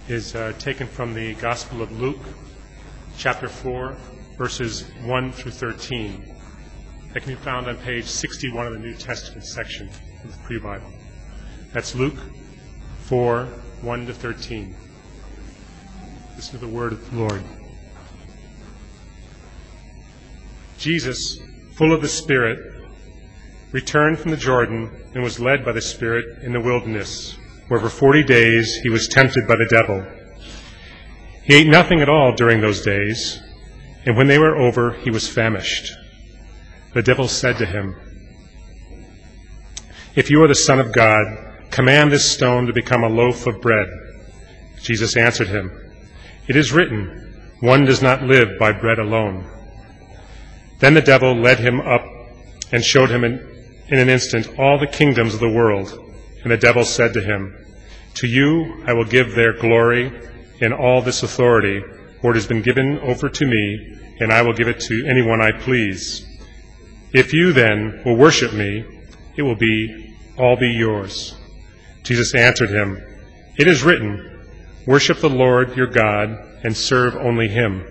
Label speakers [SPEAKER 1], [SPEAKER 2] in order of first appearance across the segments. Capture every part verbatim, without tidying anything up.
[SPEAKER 1] is uh, taken from the Gospel of Luke, chapter four, verses one through thirteen. That can be found on page sixty-one of the New Testament section of the Pre-Bible. That's Luke four, one to thirteen. Listen to the word of the Lord. Jesus, full of the Spirit, returned from the Jordan and was led by the Spirit in the wilderness, where for forty days he was tempted by the devil. He ate nothing at all during those days, and when they were over, he was famished. The devil said to him, "If you are the Son of God, command this stone to become a loaf of bread." Jesus answered him, "It is written, one does not live by bread alone." Then the devil led him up and showed him in, in an instant all the kingdoms of the world. And the devil said to him, "To you I will give their glory and all this authority, for it has been given over to me, and I will give it to anyone I please. If you then will worship me, it will be all be yours." Jesus answered him, "It is written, worship the Lord your God and serve only him."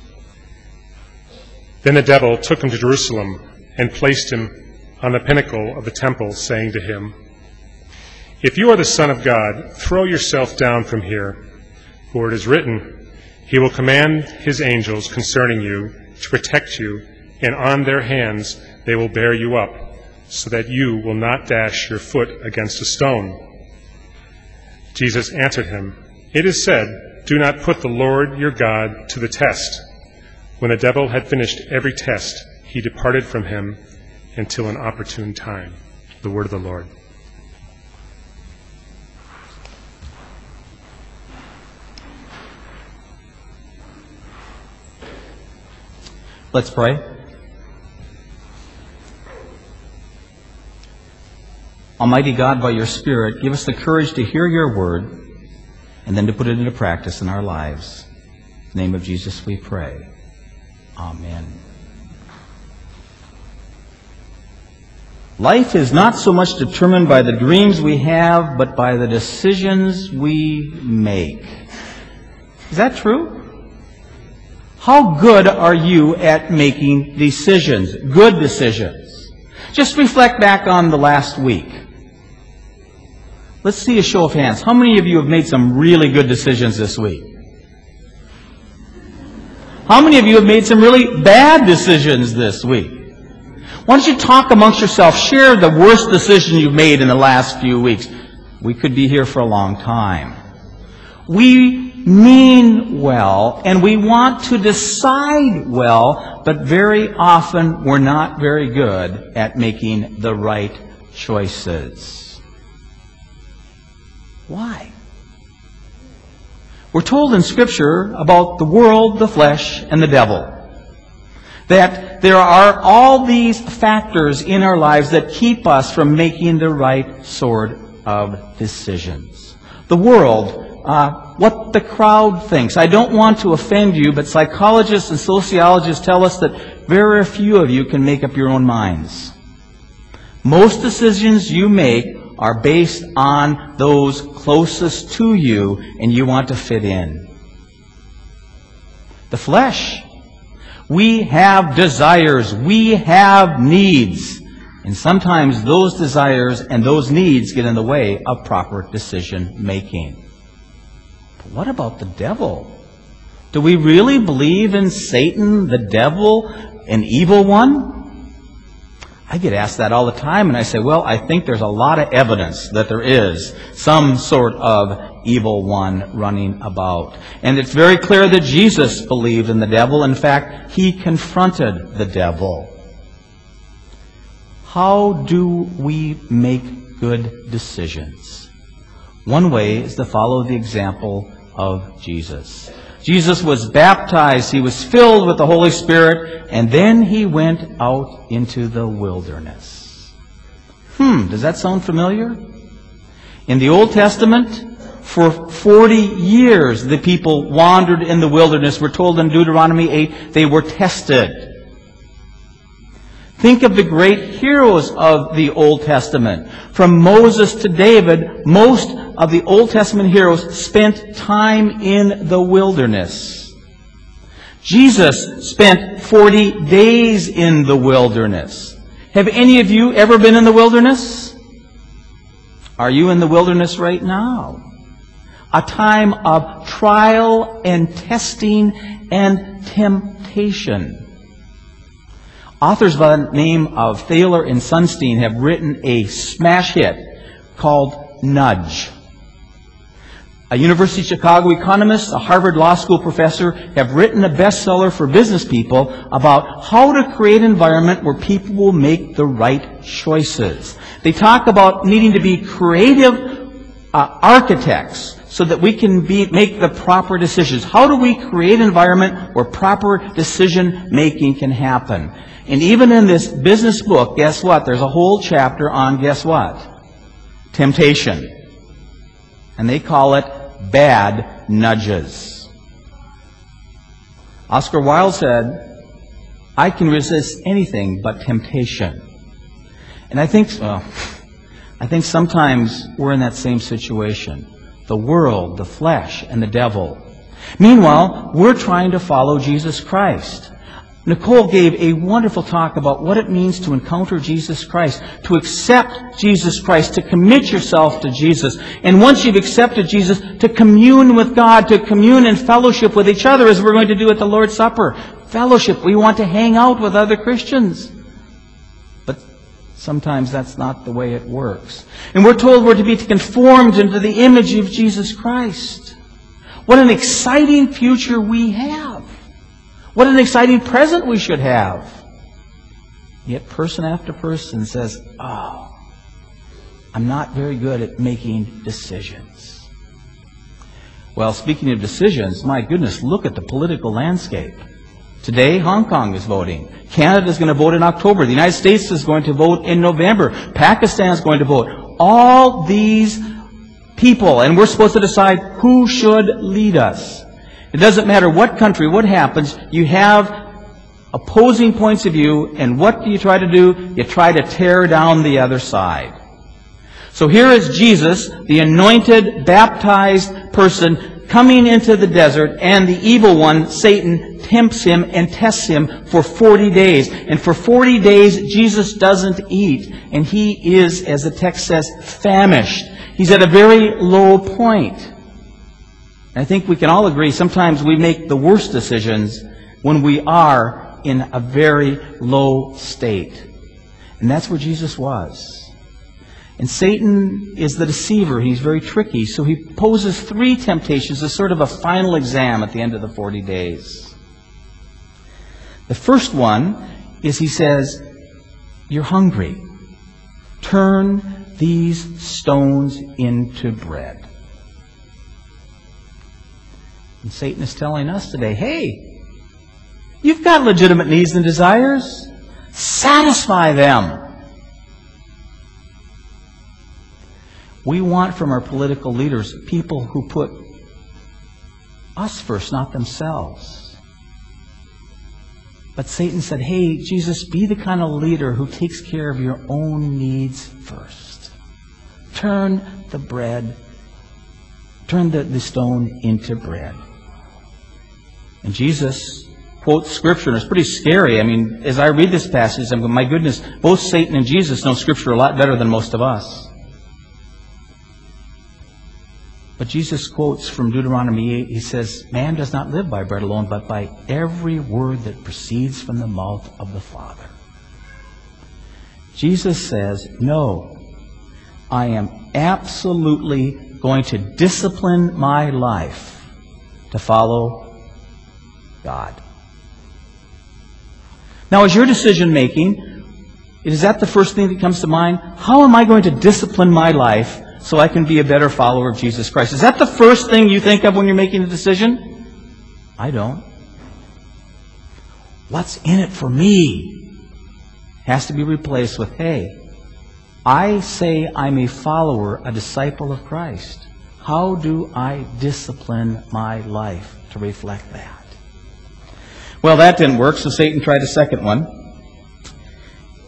[SPEAKER 1] Then the devil took him to Jerusalem and placed him on the pinnacle of the temple, saying to him, "If you are the Son of God, throw yourself down from here, for it is written, he will command his angels concerning you to protect you, and on their hands they will bear you up, so that you will not dash your foot against a stone." Jesus answered him, "It is said, do not put the Lord your God to the test." When the devil had finished every test, he departed from him until an opportune time. The word of the Lord.
[SPEAKER 2] Let's pray. Almighty God, by your Spirit, give us the courage to hear your word and then to put it into practice in our lives. In the name of Jesus we pray. Amen. Life is not so much determined by the dreams we have, but by the decisions we make. Is that true? How good are you at making decisions? Good decisions. Just reflect back on the last week. Let's see a show of hands. How many of you have made some really good decisions this week? How many of you have made some really bad decisions this week? Why don't you talk amongst yourself, share the worst decision you've made in the last few weeks. We could be here for a long time. We mean well, and we want to decide well, but very often we're not very good at making the right choices. Why? We're told in Scripture about the world, the flesh, and the devil. That there are all these factors in our lives that keep us from making the right sort of decisions. The world, uh, what the crowd thinks. I don't want to offend you, but psychologists and sociologists tell us that very few of you can make up your own minds. Most decisions you make are based on those closest to you, and you want to fit in. The flesh. We have desires. We have needs. And sometimes those desires and those needs get in the way of proper decision making. But what about the devil? Do we really believe in Satan, the devil, an evil one? I get asked that all the time, and I say, well, I think there's a lot of evidence that there is some sort of evil one running about. And it's very clear that Jesus believed in the devil. In fact, he confronted the devil. How do we make good decisions? One way is to follow the example of Jesus. Jesus was baptized, he was filled with the Holy Spirit, and then he went out into the wilderness. Hmm, does that sound familiar? In the Old Testament, for forty years the people wandered in the wilderness. We're told in Deuteronomy eight they were tested. Think of the great heroes of the Old Testament. From Moses to David, most of the Old Testament heroes spent time in the wilderness. Jesus spent forty days in the wilderness. Have any of you ever been in the wilderness? Are you in the wilderness right now? A time of trial and testing and temptation. Authors by the name of Thaler and Sunstein have written a smash hit called Nudge. A University of Chicago economist, a Harvard Law School professor have written a bestseller for business people about how to create an environment where people will make the right choices. They talk about needing to be creative uh, architects so that we can be, make the proper decisions. How do we create an environment where proper decision making can happen? And even in this business book, guess what? There's a whole chapter on, guess what? Temptation. And they call it bad nudges. Oscar Wilde said, I can resist anything but temptation. And I think, well, I think sometimes we're in that same situation. The world, the flesh, and the devil. Meanwhile, we're trying to follow Jesus Christ. Nicole gave a wonderful talk about what it means to encounter Jesus Christ, to accept Jesus Christ, to commit yourself to Jesus. And once you've accepted Jesus, to commune with God, to commune and fellowship with each other, as we're going to do at the Lord's Supper. Fellowship. We want to hang out with other Christians. But sometimes that's not the way it works. And we're told we're to be conformed into the image of Jesus Christ. What an exciting future we have. What an exciting present we should have. Yet person after person says, oh, I'm not very good at making decisions. Well, speaking of decisions, my goodness, look at the political landscape. Today, Hong Kong is voting. Canada is going to vote in October. The United States is going to vote in November. Pakistan is going to vote. All these people, and we're supposed to decide who should lead us. It doesn't matter what country, what happens, you have opposing points of view, and what do you try to do? You try to tear down the other side. So here is Jesus, the anointed, baptized person, coming into the desert, and the evil one, Satan, tempts him and tests him for forty days. And for forty days, Jesus doesn't eat, and he is, as the text says, famished. He's at a very low point. I think we can all agree sometimes we make the worst decisions when we are in a very low state. And that's where Jesus was. And Satan is the deceiver. He's very tricky. So he poses three temptations as sort of a final exam at the end of the forty days. The first one is he says, you're hungry. Turn these stones into bread. And Satan is telling us today, hey, you've got legitimate needs and desires. Satisfy them. We want from our political leaders people who put us first, not themselves. But Satan said, hey, Jesus, be the kind of leader who takes care of your own needs first. Turn the bread, turn the, the stone into bread. And Jesus quotes Scripture, and it's pretty scary. I mean, as I read this passage, I'm going, my goodness, both Satan and Jesus know Scripture a lot better than most of us. But Jesus quotes from Deuteronomy eight, he says, man does not live by bread alone, but by every word that proceeds from the mouth of the Father. Jesus says, no, I am absolutely going to discipline my life to follow God. Now, as your decision making, is that the first thing that comes to mind? How am I going to discipline my life so I can be a better follower of Jesus Christ? Is that the first thing you think of when you're making a decision? I don't. What's in it for me? Has to be replaced with, hey, I say I'm a follower, a disciple of Christ. How do I discipline my life to reflect that? Well, that didn't work, so Satan tried a second one.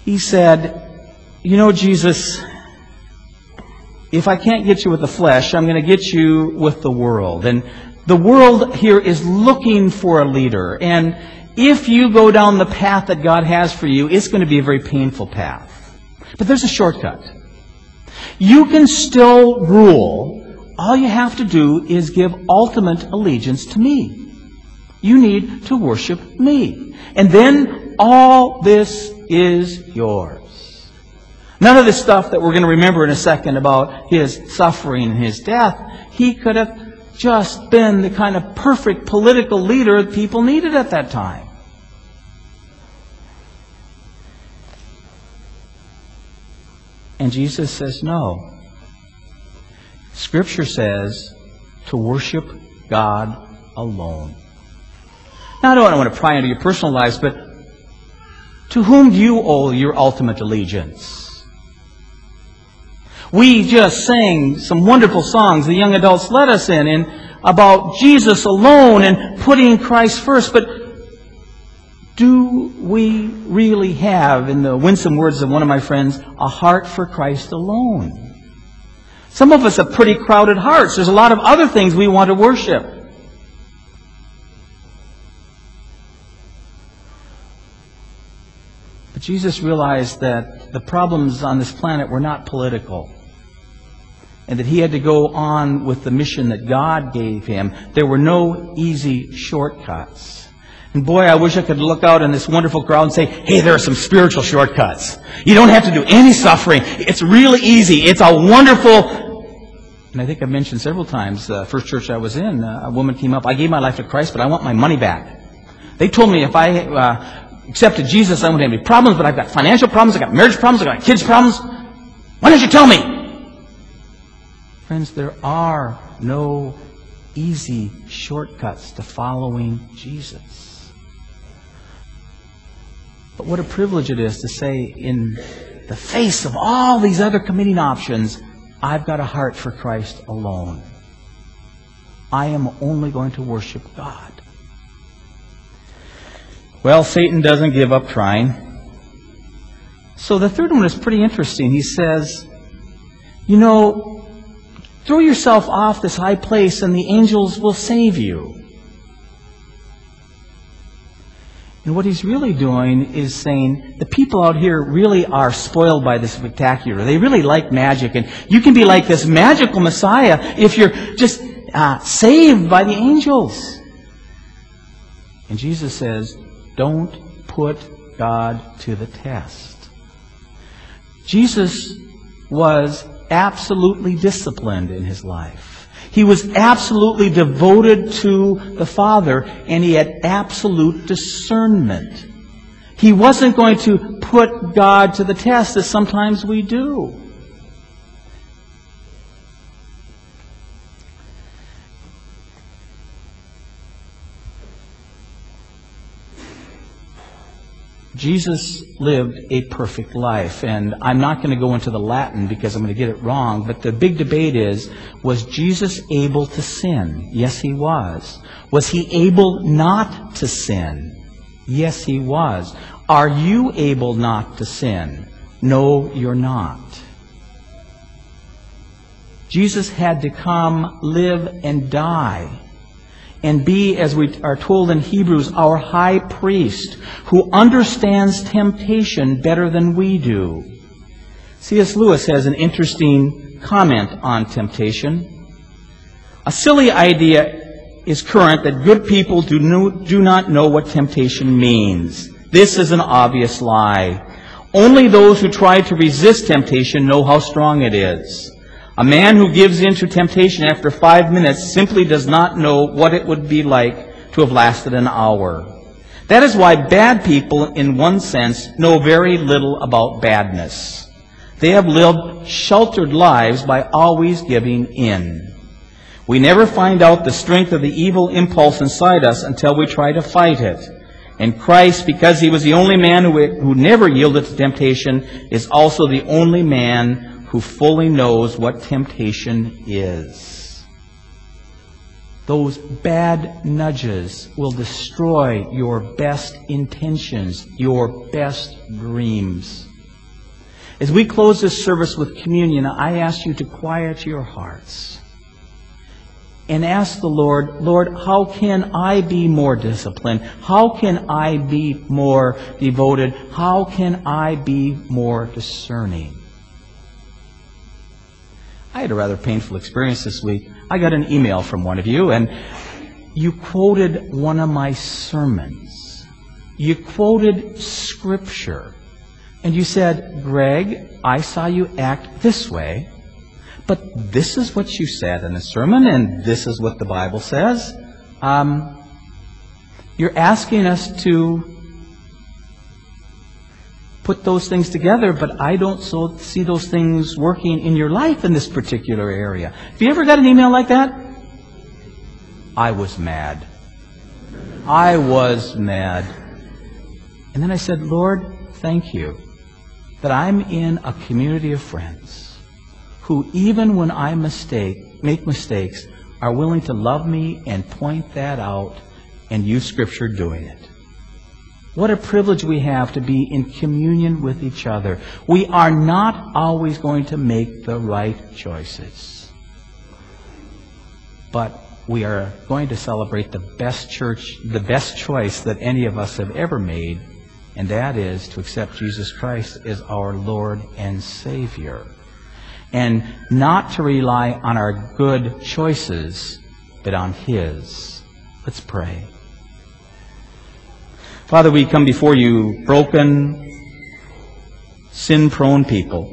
[SPEAKER 2] He said, you know, Jesus, if I can't get you with the flesh, I'm going to get you with the world. And the world here is looking for a leader. And if you go down the path that God has for you, it's going to be a very painful path. But there's a shortcut. You can still rule. All you have to do is give ultimate allegiance to me. You need to worship me. And then all this is yours. None of this stuff that we're going to remember in a second about his suffering and his death. He could have just been the kind of perfect political leader that people needed at that time. And Jesus says no. Scripture says to worship God alone. Now, I don't want to pry into your personal lives, but to whom do you owe your ultimate allegiance? We just sang some wonderful songs, the young adults led us in, in about Jesus alone and putting Christ first. But do we really have, in the winsome words of one of my friends, a heart for Christ alone? Some of us have pretty crowded hearts. There's a lot of other things we want to worship. But Jesus realized that the problems on this planet were not political, and that he had to go on with the mission that God gave him. There were no easy shortcuts. And boy, I wish I could look out in this wonderful crowd and say, hey, there are some spiritual shortcuts. You don't have to do any suffering. It's really easy. It's a wonderful... And I think I've mentioned several times, the first church I was in, a woman came up, I gave my life to Christ, but I want my money back. They told me if I uh, accepted Jesus, I wouldn't have any problems, but I've got financial problems, I've got marriage problems, I've got kids problems. Why don't you tell me? Friends, there are no easy shortcuts to following Jesus. But what a privilege it is to say, in the face of all these other committing options, I've got a heart for Christ alone. I am only going to worship God. Well, Satan doesn't give up trying. So the third one is pretty interesting. He says, you know, throw yourself off this high place and the angels will save you. And what he's really doing is saying, the people out here really are spoiled by the spectacular. They really like magic. And you can be like this magical Messiah if you're just uh, saved by the angels. And Jesus says, don't put God to the test. Jesus was absolutely disciplined in his life. He was absolutely devoted to the Father, and he had absolute discernment. He wasn't going to put God to the test, as sometimes we do. Jesus lived a perfect life, and I'm not going to go into the Latin because I'm going to get it wrong, but the big debate is, was Jesus able to sin? Yes, he was. Was he able not to sin? Yes, he was. Are you able not to sin? No, you're not. Jesus had to come, live, and die, and be, as we are told in Hebrews, our high priest who understands temptation better than we do. C S Lewis has an interesting comment on temptation. A silly idea is current that good people do, no, do not know what temptation means. This is an obvious lie. Only those who try to resist temptation know how strong it is. A man who gives in to temptation after five minutes simply does not know what it would be like to have lasted an hour. That is why bad people, in one sense, know very little about badness. They have lived sheltered lives by always giving in. We never find out the strength of the evil impulse inside us until we try to fight it. And Christ, because he was the only man who, who never yielded to temptation, is also the only man who fully knows what temptation is. Those bad nudges will destroy your best intentions, your best dreams. As we close this service with communion, I ask you to quiet your hearts and ask the Lord, Lord, how can I be more disciplined? How can I be more devoted? How can I be more discerning? I had a rather painful experience this week. I got an email from one of you, and you quoted one of my sermons. You quoted Scripture. And you said, Greg, I saw you act this way, but this is what you said in the sermon, and this is what the Bible says. Um, you're asking us to put those things together, but I don't so see those things working in your life in this particular area. Have you ever got an email like that? I was mad. I was mad. And then I said, Lord, thank you that I'm in a community of friends who, even when I mistake, make mistakes, are willing to love me and point that out and use Scripture doing it. What a privilege we have to be in communion with each other. We are not always going to make the right choices, but we are going to celebrate the best church, the best choice that any of us have ever made, and that is to accept Jesus Christ as our Lord and Savior. And not to rely on our good choices, but on His. Let's pray. Father, we come before you broken, sin-prone people.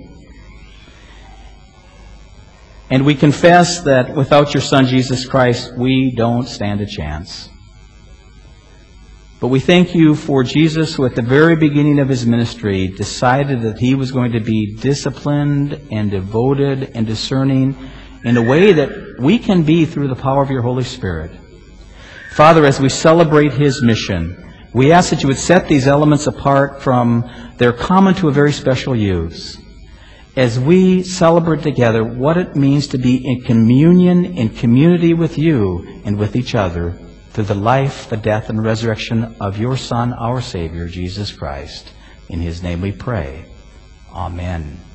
[SPEAKER 2] And we confess that without your Son, Jesus Christ, we don't stand a chance. But we thank you for Jesus, who at the very beginning of his ministry decided that he was going to be disciplined and devoted and discerning in a way that we can be through the power of your Holy Spirit. Father, as we celebrate his mission, we ask that you would set these elements apart from their common to a very special use. As we celebrate together what it means to be in communion, in community with you and with each other, through the life, the death, and resurrection of your Son, our Savior, Jesus Christ. In his name we pray. Amen.